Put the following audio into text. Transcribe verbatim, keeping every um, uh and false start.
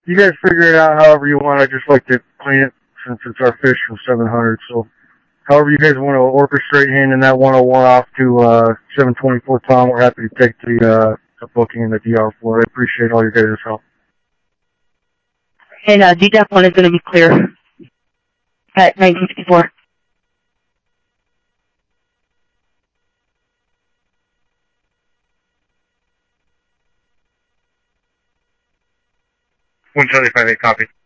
you guys figure it out however you want. I just like to clean it since it's our fish from seven hundred. So however you guys want to orchestrate handing that one oh one off to uh, seven twenty-four Tom, we're happy to take the, uh, the booking and the D R for it. I appreciate all your guys' help. And uh, D D E F one is going to be clear at nineteen fifty-four. one seventy-five, eight copy.